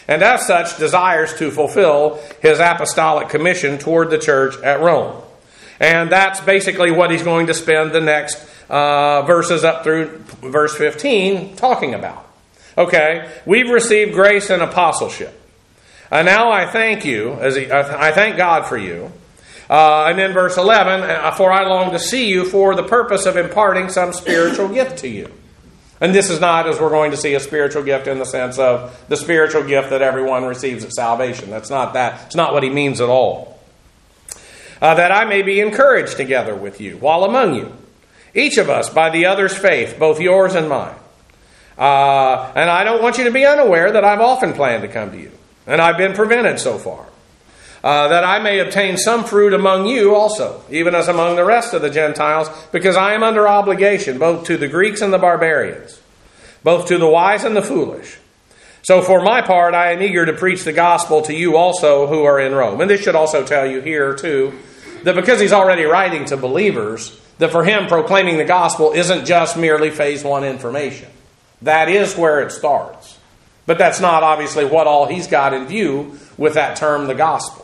and as such desires to fulfill his apostolic commission toward the church at Rome. And that's basically what he's going to spend the next uh, verses up through verse fifteen talking about. Okay, we've received grace and apostleship. And now I thank you, as he, I thank God for you. Uh, and then verse eleven, for I long to see you for the purpose of imparting some spiritual gift to you. And this is not, as we're going to see, a spiritual gift in the sense of the spiritual gift that everyone receives at salvation. That's not that. It's not what he means at all. Uh, that I may be encouraged together with you while among you, each of us by the other's faith, both yours and mine. Uh, and I don't want you to be unaware that I've often planned to come to you, and I've been prevented so far. Uh, that I may obtain some fruit among you also, even as among the rest of the Gentiles, because I am under obligation both to the Greeks and the barbarians, both to the wise and the foolish. So for my part, I am eager to preach the gospel to you also who are in Rome. And this should also tell you here, too, that because he's already writing to believers, that for him proclaiming the gospel isn't just merely phase one information. That is where it starts. But that's not obviously what all he's got in view with that term, the gospel.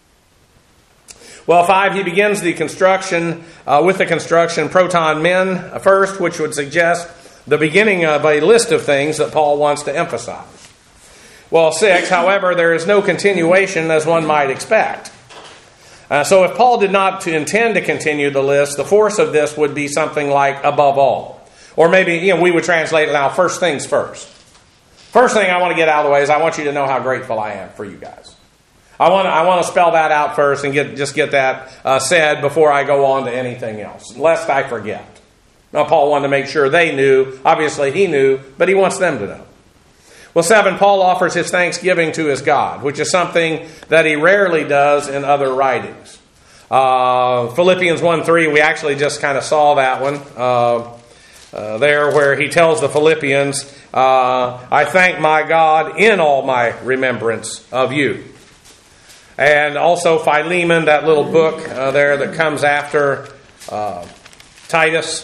Well, five, he begins the construction uh, with the construction proton men first, which would suggest the beginning of a list of things that Paul wants to emphasize. Well, six, however, there is no continuation as one might expect. Uh, so if Paul did not intend to continue the list, the force of this would be something like above all. Or maybe, you know, we would translate it now, first things first. First thing I want to get out of the way is I want you to know how grateful I am for you guys. I want to, I want to spell that out first and get just get that uh, said before I go on to anything else, lest I forget. Now, Paul wanted to make sure they knew. Obviously, he knew, but he wants them to know. Well, seven, Paul offers his thanksgiving to his God, which is something that he rarely does in other writings. Uh, Philippians one three, we actually just kind of saw that one uh, uh, there where he tells the Philippians, uh, I thank my God in all my remembrance of you. And also Philemon, that little book uh, there that comes after uh, Titus,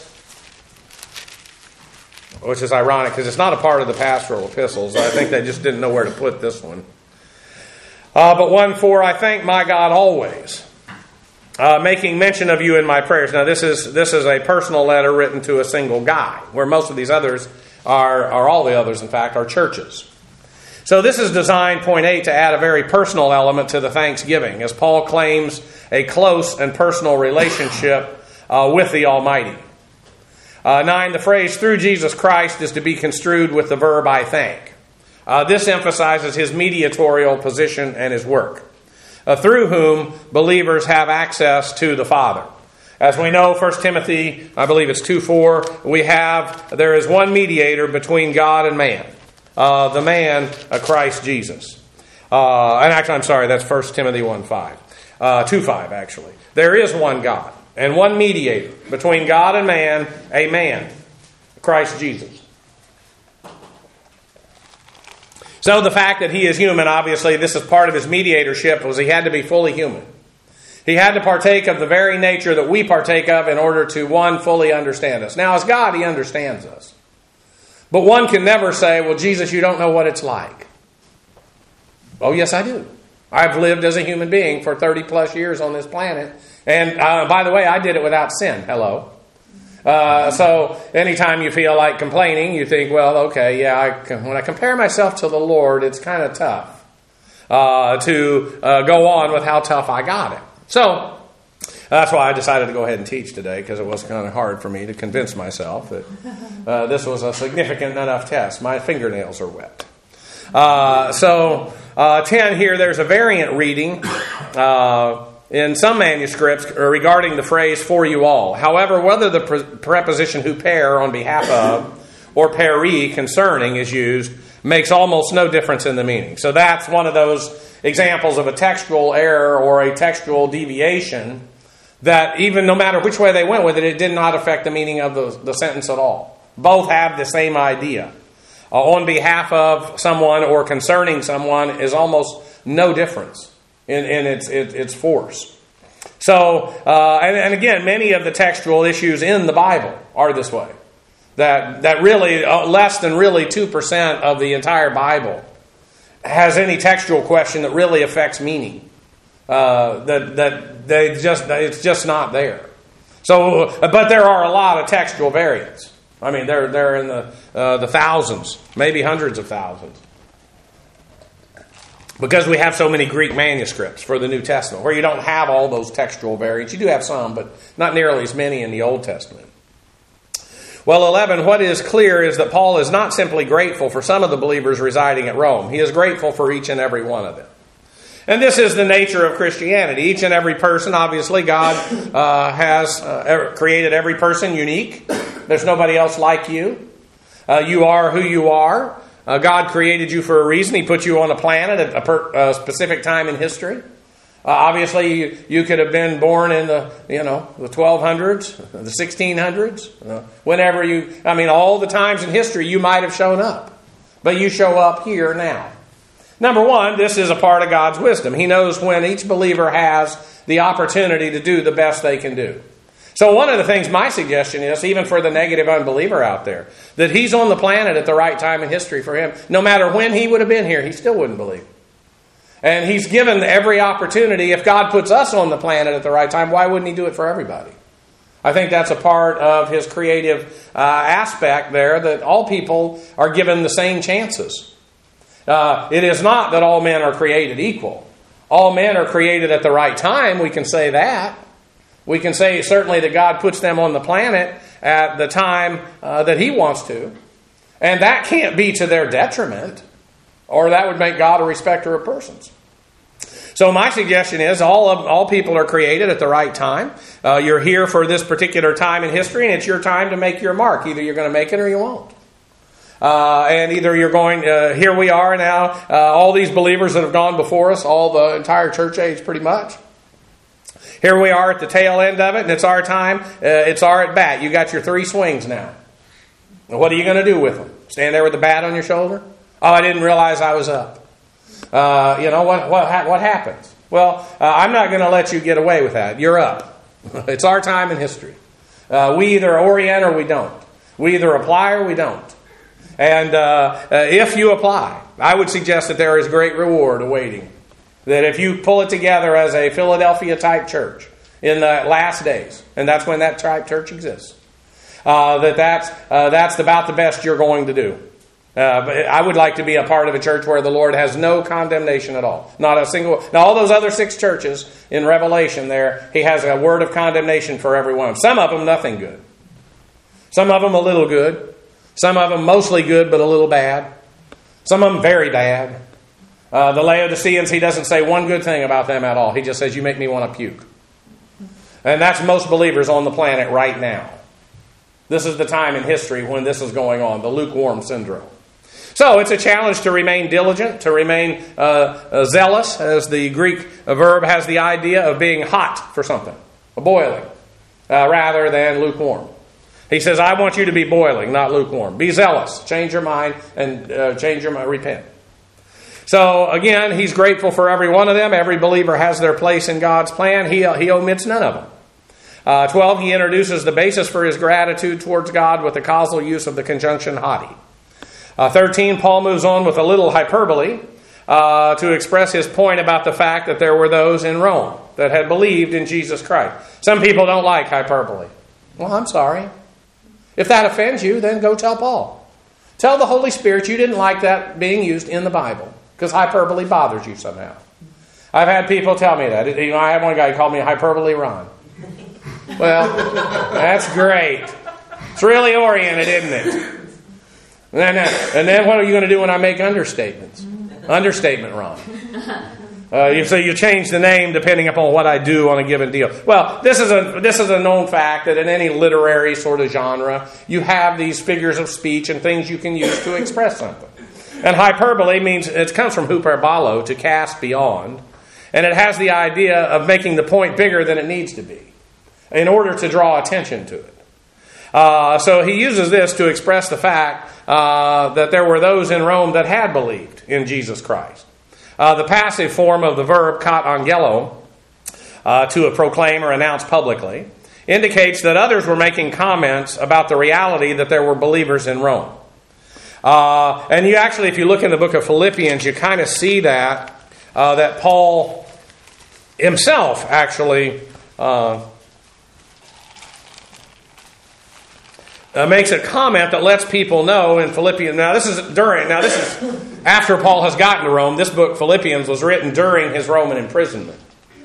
which is ironic because it's not a part of the pastoral epistles. I think they just didn't know where to put this one. Uh, but one four, I thank my God always, uh, making mention of you in my prayers. Now this is this is a personal letter written to a single guy, where most of these others are, are all the others, in fact, are churches. So this is designed, point eight, to add a very personal element to the thanksgiving, as Paul claims a close and personal relationship uh, with the Almighty. Uh, nine, the phrase, through Jesus Christ, is to be construed with the verb, I thank. Uh, this emphasizes his mediatorial position and his work, uh, through whom believers have access to the Father. As we know, First Timothy, I believe it's two four, we have, there is one mediator between God and man. Uh, the man, uh, Christ Jesus. Uh, and actually, I'm sorry, that's First Timothy one five. Uh, two five, actually. There is one God and one mediator between God and man, a man, Christ Jesus. So the fact that he is human, obviously, this is part of his mediatorship, was he had to be fully human. He had to partake of the very nature that we partake of in order to, one, fully understand us. Now, as God, he understands us. But one can never say, well, Jesus, you don't know what it's like. Oh, yes, I do. I've lived as a human being for thirty plus years on this planet. And uh, by the way, I did it without sin. Hello. Uh, so anytime you feel like complaining, you think, well, okay, yeah, I, when I compare myself to the Lord, it's kind of tough uh, to uh, go on with how tough I got it. So that's why I decided to go ahead and teach today, because it was kind of hard for me to convince myself that uh, this was a significant enough test. My fingernails are wet. Uh, so, uh, ten here, there's a variant reading uh, in some manuscripts regarding the phrase for you all. However, whether the pre- preposition huper on behalf of or peri concerning is used makes almost no difference in the meaning. So that's one of those examples of a textual error or a textual deviation that even no matter which way they went with it, it did not affect the meaning of the, the sentence at all. Both have the same idea. Uh, on behalf of someone or concerning someone is almost no difference in, in its, its, its force. So, uh, and, and again, many of the textual issues in the Bible are this way. That, that really, uh, less than really two percent of the entire Bible has any textual question that really affects meaning. Uh, that that they just it's just not there. So, but there are a lot of textual variants. I mean, they're they're in the uh, the thousands, maybe hundreds of thousands, because we have so many Greek manuscripts for the New Testament, where you don't have all those textual variants. You do have some, but not nearly as many in the Old Testament. Well, eleven, what is clear is that Paul is not simply grateful for some of the believers residing at Rome. He is grateful for each and every one of them. And this is the nature of Christianity. Each and every person, obviously, God uh, has uh, created every person unique. There's nobody else like you. Uh, you are who you are. Uh, God created you for a reason. He put you on a planet at a, per, a specific time in history. Uh, obviously, you, you could have been born in the, you know, the twelve hundreds, the sixteen hundreds, uh, whenever you, I mean, all the times in history you might have shown up. But you show up here now. Number one, this is a part of God's wisdom. He knows when each believer has the opportunity to do the best they can do. So one of the things my suggestion is, even for the negative unbeliever out there, that he's on the planet at the right time in history for him. No matter when he would have been here, he still wouldn't believe. And he's given every opportunity. If God puts us on the planet at the right time, why wouldn't he do it for everybody? I think that's a part of his creative uh, aspect there, that all people are given the same chances. Uh, it is not that all men are created equal. All men are created at the right time. We can say that. We can say certainly that God puts them on the planet at the time uh, that He wants to. And that can't be to their detriment, or that would make God a respecter of persons. So my suggestion is all of, all people are created at the right time. Uh, you're here for this particular time in history, and it's your time to make your mark. Either you're going to make it or you won't. Uh, and either you're going, uh, here we are now, uh, all these believers that have gone before us, all the entire church age pretty much. Here we are at the tail end of it, and it's our time. Uh, it's our at bat. You got your three swings now. What are you going to do with them? Stand there with the bat on your shoulder? Oh, I didn't realize I was up. Uh, you know, what what what happens? Well, uh, I'm not going to let you get away with that. You're up. It's our time in history. Uh, we either orient or we don't. We either apply or we don't. And uh, uh, if you apply, I would suggest that there is great reward awaiting. That if you pull it together as a Philadelphia-type church in the last days, and that's when that type church exists, uh, that that's, uh, that's about the best you're going to do. Uh, but I would like to be a part of a church where the Lord has no condemnation at all. Not a single... Now, all those other six churches in Revelation there, He has a word of condemnation for every one of them. Some of them, nothing good. Some of them, a little good. Some of them mostly good, but a little bad. Some of them very bad. Uh, the Laodiceans, he doesn't say one good thing about them at all. He just says, you make me want to puke. And that's most believers on the planet right now. This is the time in history when this is going on, the lukewarm syndrome. So it's a challenge to remain diligent, to remain uh, uh, zealous, as the Greek verb has the idea of being hot for something, boiling, uh, rather than lukewarm. He says, I want you to be boiling, not lukewarm. Be zealous. Change your mind and uh, change your mind. Repent. So again, he's grateful for every one of them. Every believer has their place in God's plan. He, he omits none of them. Uh, twelve, he introduces the basis for his gratitude towards God with the causal use of the conjunction hoti. Uh, thirteen, Paul moves on with a little hyperbole uh, to express his point about the fact that there were those in Rome that had believed in Jesus Christ. Some people don't like hyperbole. Well, I'm sorry. If that offends you, then go tell Paul. Tell the Holy Spirit you didn't like that being used in the Bible because hyperbole bothers you somehow. I've had people tell me that. You know, I had one guy call me Hyperbole Ron. Well, that's great. It's really oriented, isn't it? And then, and then what are you going to do when I make understatements? Understatement Ron. Uh, you, so you change the name depending upon what I do on a given deal. Well, this is a this is a known fact that in any literary sort of genre, you have these figures of speech and things you can use to express something. And hyperbole means, it comes from hyperbolo, to cast beyond. And it has the idea of making the point bigger than it needs to be in order to draw attention to it. Uh, so he uses this to express the fact uh, that there were those in Rome that had believed in Jesus Christ. Uh, the passive form of the verb kat angelo, uh, to proclaim or announce publicly, indicates that others were making comments about the reality that there were believers in Rome. Uh, and you actually, if you look in the book of Philippians, you kind of see that, uh, that Paul himself actually uh, uh, makes a comment that lets people know in Philippians. Now this is during, now this is after Paul has gotten to Rome. This book, Philippians, was written during his Roman imprisonment,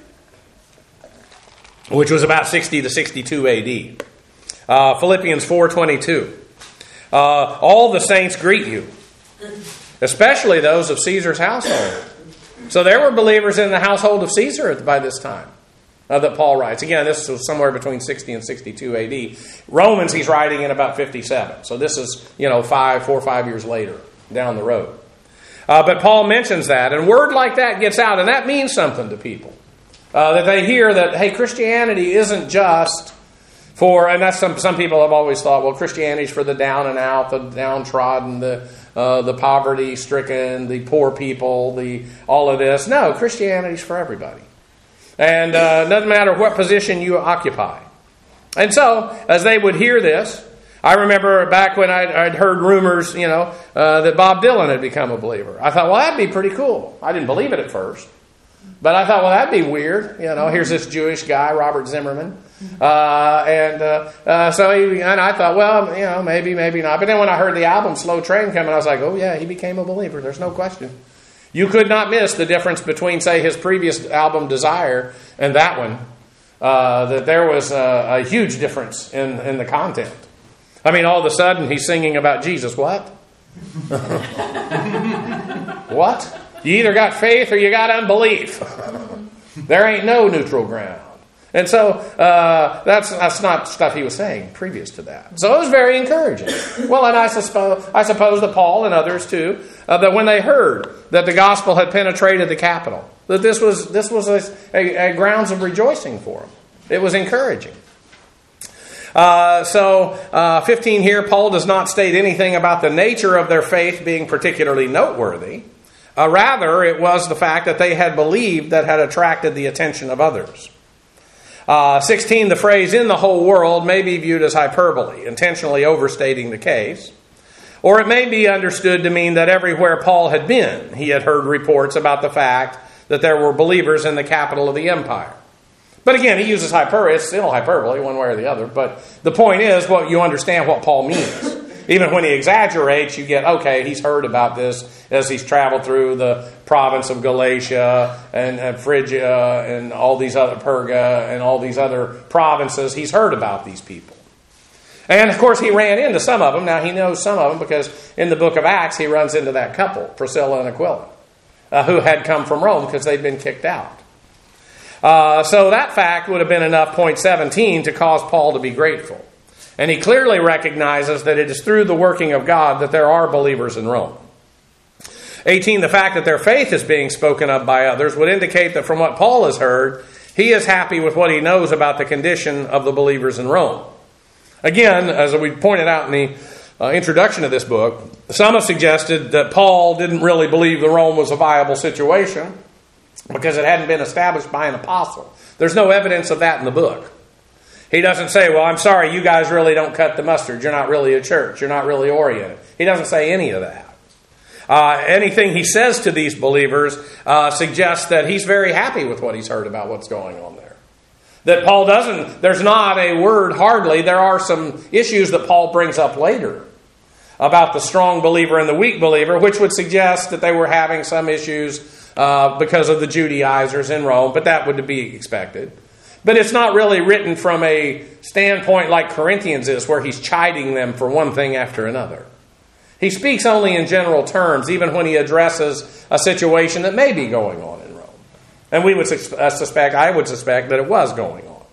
which was about sixty to sixty-two A D. Uh, Philippians four twenty-two. Uh, all the saints greet you, especially those of Caesar's household. So there were believers in the household of Caesar by this time uh, that Paul writes. Again, this was somewhere between sixty and sixty-two A D. Romans he's writing in about fifty-seven. So this is, you know, five, four or five years later down the road. Uh, but Paul mentions that, and word like that gets out, and that means something to people. Uh, that they hear that, hey, Christianity isn't just for, and that's some some people have always thought, well, Christianity's for the down and out, the downtrodden, the uh, the poverty-stricken, the poor people, the all of this. No, Christianity's for everybody. And uh, it doesn't matter what position you occupy. And so, as they would hear this, I remember back when I'd, I'd heard rumors, you know, uh, that Bob Dylan had become a believer. I thought, well, that'd be pretty cool. I didn't believe it at first. But I thought, well, that'd be weird. You know, here's this Jewish guy, Robert Zimmerman. Uh, and uh, uh, so he, and I thought, well, you know, maybe, maybe not. But then when I heard the album Slow Train coming, I was like, oh, yeah, he became a believer. There's no question. You could not miss the difference between, say, his previous album Desire and that one. Uh, that there was a, a huge difference in, in the content. I mean, all of a sudden, he's singing about Jesus. What? What? You either got faith or you got unbelief. There ain't no neutral ground. And so uh, that's that's not stuff he was saying previous to that. So it was very encouraging. Well, and I suppose I suppose that Paul and others too, uh, that when they heard that the gospel had penetrated the capital, that this was this was a, a, a grounds of rejoicing for them. It was encouraging. Uh, so, uh, fifteen here, Paul does not state anything about the nature of their faith being particularly noteworthy. Uh, rather, it was the fact that they had believed that had attracted the attention of others. Uh, sixteen, the phrase "in the whole world" may be viewed as hyperbole, intentionally overstating the case. Or it may be understood to mean that everywhere Paul had been, he had heard reports about the fact that there were believers in the capital of the empire. But again, he uses hyperbole. It's still hyperbole, one way or the other. But the point is, well, you understand what Paul means. Even when he exaggerates, you get, okay, he's heard about this as he's traveled through the province of Galatia and, and Phrygia and all these other, Perga and all these other provinces. He's heard about these people. And of course, he ran into some of them. Now, he knows some of them because in the book of Acts, he runs into that couple, Priscilla and Aquila, uh, who had come from Rome because they'd been kicked out. Uh, so that fact would have been enough, point seventeen, to cause Paul to be grateful. And he clearly recognizes that it is through the working of God that there are believers in Rome. eighteen, the fact that their faith is being spoken of by others would indicate that from what Paul has heard, he is happy with what he knows about the condition of the believers in Rome. Again, as we pointed out in the uh, introduction of this book, some have suggested that Paul didn't really believe that Rome was a viable situation because it hadn't been established by an apostle. There's no evidence of that in the book. He doesn't say, well, I'm sorry, you guys really don't cut the mustard. You're not really a church. You're not really oriented. He doesn't say any of that. Uh, anything he says to these believers uh, suggests that he's very happy with what he's heard about what's going on there. That Paul doesn't, there's not a word hardly. There are some issues that Paul brings up later about the strong believer and the weak believer, which would suggest that they were having some issues uh, because of the Judaizers in Rome, but that would be expected. But it's not really written from a standpoint like Corinthians is, where he's chiding them for one thing after another. He speaks only in general terms, even when he addresses a situation that may be going on in Rome. And we would suspect, I would suspect, that it was going on.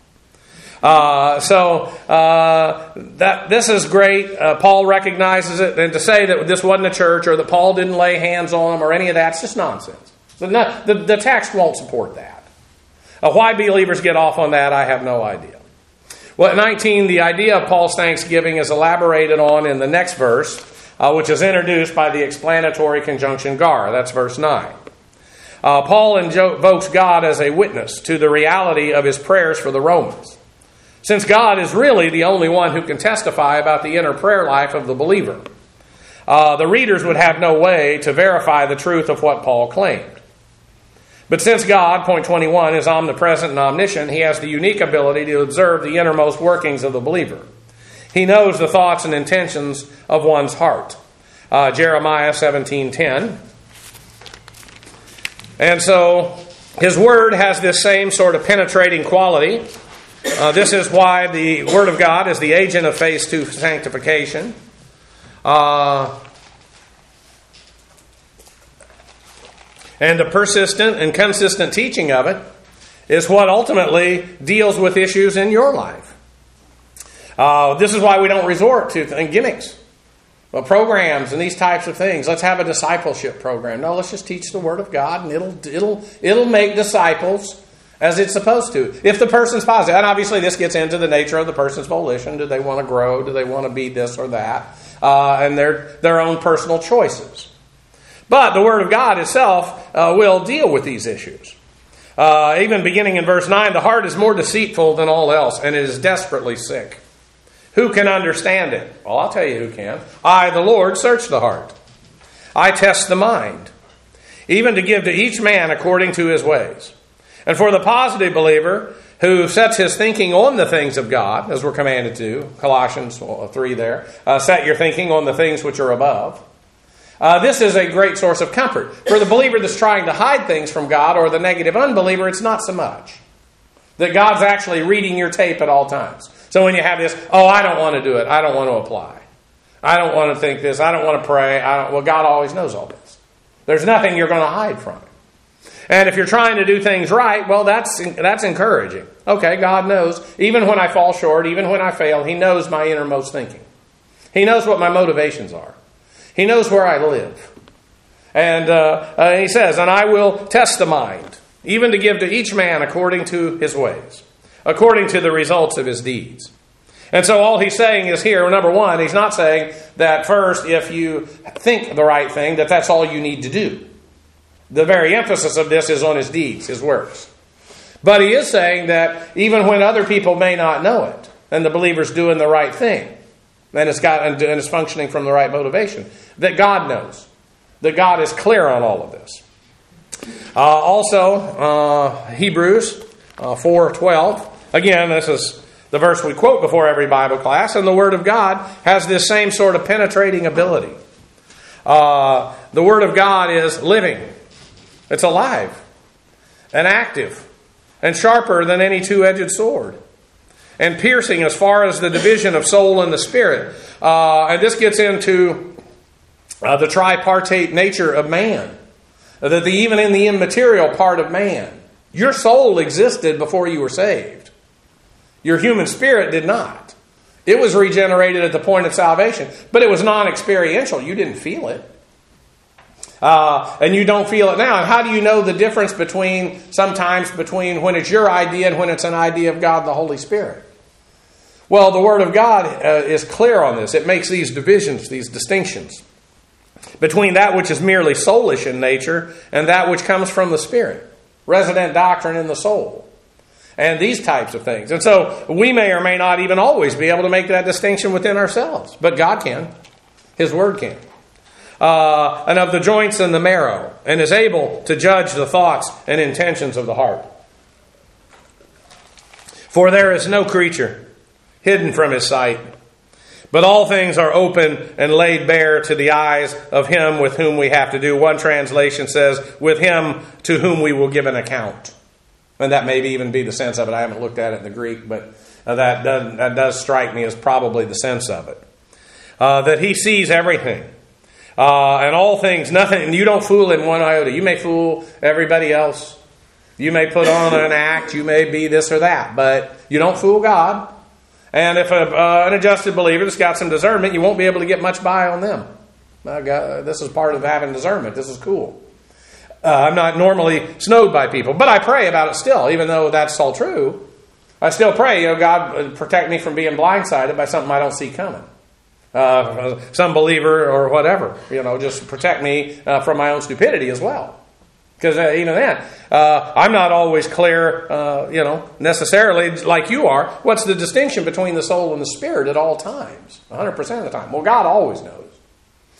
Uh, so uh, that this is great. Uh, Paul recognizes it, and to say that this wasn't a church or that Paul didn't lay hands on them or any of that, it's just nonsense. The, the, the text won't support that. Uh, why believers get off on that, I have no idea. Well, at nineteen, the idea of Paul's thanksgiving is elaborated on in the next verse, uh, which is introduced by the explanatory conjunction gar. That's verse nine. Uh, Paul invokes God as a witness to the reality of his prayers for the Romans, since God is really the only one who can testify about the inner prayer life of the believer. uh, the readers would have no way to verify the truth of what Paul claimed. But since God, point twenty-one, is omnipresent and omniscient, he has the unique ability to observe the innermost workings of the believer. He knows the thoughts and intentions of one's heart. Uh, Jeremiah seventeen ten. And so his word has this same sort of penetrating quality. Uh, this is why the Word of God is the agent of phase two sanctification. Uh, and the persistent and consistent teaching of it is what ultimately deals with issues in your life. Uh, this is why we don't resort to th- gimmicks, well, programs and these types of things. Let's have a discipleship program. No, let's just teach the Word of God, and it'll it'll it'll make disciples as it's supposed to. If the person's positive, and obviously this gets into the nature of the person's volition. Do they want to grow? Do they want to be this or that? Uh, and their their own personal choices. But the Word of God itself uh, will deal with these issues. Uh, even beginning in verse nine, the heart is more deceitful than all else, and it is desperately sick. Who can understand it? Well, I'll tell you who can. I, the Lord, search the heart. I test the mind, even to give to each man according to his ways. And for the positive believer who sets his thinking on the things of God, as we're commanded to, Colossians three there, uh, set your thinking on the things which are above. Uh, this is a great source of comfort. For the believer that's trying to hide things from God, or the negative unbeliever, it's not so much. That God's actually reading your tape at all times. So when you have this, oh, I don't want to do it. I don't want to apply. I don't want to think this. I don't want to pray. I don't, well, God always knows all this. There's nothing you're going to hide from Him. And if you're trying to do things right, well, that's that's encouraging. Okay, God knows. Even when I fall short, even when I fail, He knows my innermost thinking. He knows what my motivations are. He knows where I live. And uh, uh, He says, and I will test the mind, even to give to each man according to his ways, according to the results of his deeds. And so all He's saying is here, number one, He's not saying that first, if you think the right thing, that that's all you need to do. The very emphasis of this is on His deeds, His works. But He is saying that even when other people may not know it, and the believer's doing the right thing, and it's got and it's functioning from the right motivation, that God knows, that God is clear on all of this. Uh, also, uh, Hebrews uh, four twelve. Again, this is the verse we quote before every Bible class, and the Word of God has this same sort of penetrating ability. Uh, the Word of God is living. It's alive and active and sharper than any two-edged sword and piercing as far as the division of soul and the spirit. Uh, and this gets into uh, the tripartite nature of man. That the, even in the immaterial part of man, your soul existed before you were saved. Your human spirit did not. It was regenerated at the point of salvation, but it was non-experiential. You didn't feel it. Uh, and you don't feel it now. And how do you know the difference between, sometimes between when it's your idea and when it's an idea of God the Holy Spirit? Well, the Word of God uh, is clear on this. It makes these divisions, these distinctions between that which is merely soulish in nature and that which comes from the Spirit. Resident doctrine in the soul. And these types of things. And so we may or may not even always be able to make that distinction within ourselves. But God can. His Word can. Uh, and of the joints and the marrow, and is able to judge the thoughts and intentions of the heart. For there is no creature hidden from His sight, but all things are open and laid bare to the eyes of Him with whom we have to do. One translation says, with Him to whom we will give an account. And that may even be the sense of it. I haven't looked at it in the Greek, but that does, that does strike me as probably the sense of it. Uh, that He sees everything. Uh, and all things, nothing, and you don't fool Him one iota. You may fool everybody else. You may put on an act. You may be this or that. But you don't fool God. And if a, uh, an adjusted believer that's got some discernment, you won't be able to get much by on them. Uh, God, this is part of having discernment. This is cool. Uh, I'm not normally snowed by people. But I pray about it still, even though that's all true. I still pray, you know, God, protect me from being blindsided by something I don't see coming. Uh, some believer or whatever, you know, just protect me uh, from my own stupidity as well. Because uh, even then, uh, I'm not always clear, uh, you know, necessarily like you are. What's the distinction between the soul and the spirit at all times? one hundred percent of the time. Well, God always knows.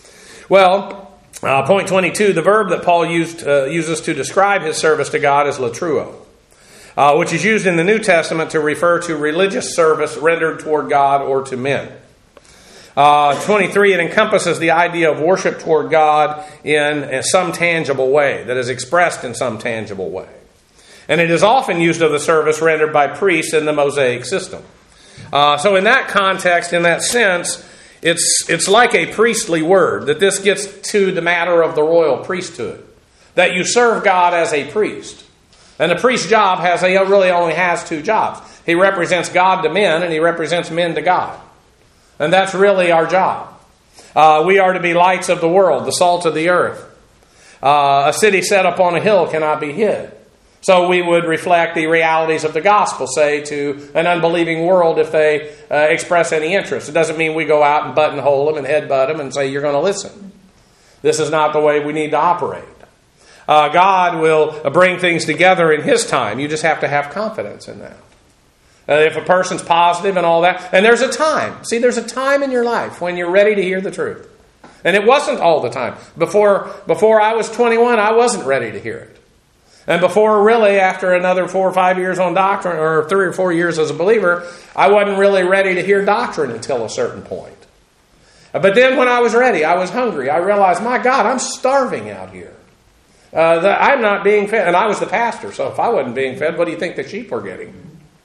Well, uh, point twenty-two, the verb that Paul used uh, uses to describe his service to God is latruo, uh, which is used in the New Testament to refer to religious service rendered toward God or to men. Uh, twenty-three, it encompasses the idea of worship toward God in some tangible way, that is expressed in some tangible way. And it is often used of the service rendered by priests in the Mosaic system. Uh, so in that context, in that sense, it's it's like a priestly word, that this gets to the matter of the royal priesthood, that you serve God as a priest. And the priest's job has a, really only has two jobs. He represents God to men, and he represents men to God. And that's really our job. Uh, we are to be lights of the world, the salt of the earth. Uh, a city set up on a hill cannot be hid. So we would reflect the realities of the gospel, say, to an unbelieving world if they uh, express any interest. It doesn't mean we go out and buttonhole them and headbutt them and say, you're going to listen. This is not the way we need to operate. Uh, God will bring things together in His time. You just have to have confidence in that. Uh, if a person's positive and all that. And there's a time. See, there's a time in your life when you're ready to hear the truth. And it wasn't all the time. Before, before I was twenty-one, I wasn't ready to hear it. And before really, after another four or five years on doctrine, or three or four years as a believer, I wasn't really ready to hear doctrine until a certain point. But then when I was ready, I was hungry. I realized, my God, I'm starving out here. Uh, the, I'm not being fed. And I was the pastor, so if I wasn't being fed, what do you think the sheep were getting?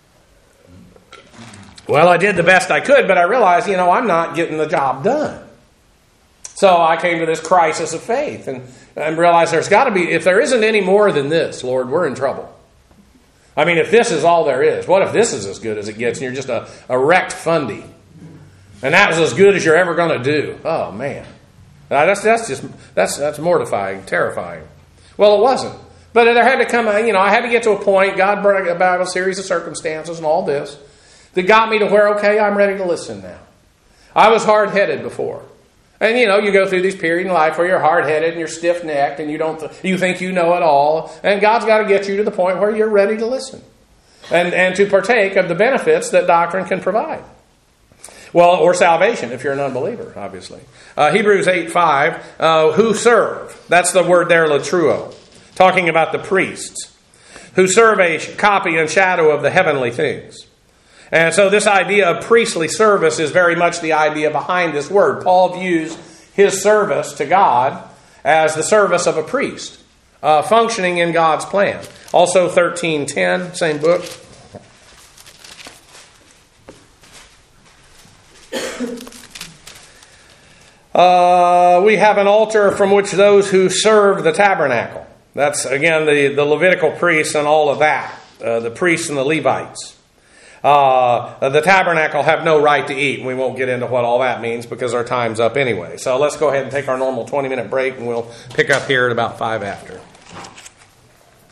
Well, I did the best I could, but I realized, you know, I'm not getting the job done. So I came to this crisis of faith and, and realized there's got to be, if there isn't any more than this, Lord, we're in trouble. I mean, if this is all there is, what if this is as good as it gets and you're just a, a wrecked fundy? And that was as good as you're ever going to do. Oh, man. Now, that's, that's just, that's, that's mortifying, terrifying. Well, it wasn't. But there had to come, you know, I had to get to a point, God brought about a series of circumstances and all this, that got me to where, okay, I'm ready to listen now. I was hard-headed before. And, you know, you go through these periods in life where you're hard-headed and you're stiff-necked and you don't th- you think you know it all. And God's got to get you to the point where you're ready to listen and, and to partake of the benefits that doctrine can provide. Well, or salvation if you're an unbeliever, obviously. Uh, Hebrews eight five, uh, who serve. That's the word there, latruo. Talking about the priests. Who serve a copy and shadow of the heavenly things. And so this idea of priestly service is very much the idea behind this word. Paul views his service to God as the service of a priest, uh, functioning in God's plan. Also thirteen ten, same book. Uh, we have an altar from which those who serve the tabernacle. That's, again, the, the Levitical priests and all of that. Uh, the priests and the Levites. Uh, the tabernacle have no right to eat. We won't get into what all that means because our time's up anyway. So let's go ahead and take our normal twenty-minute break and we'll pick up here at about five after.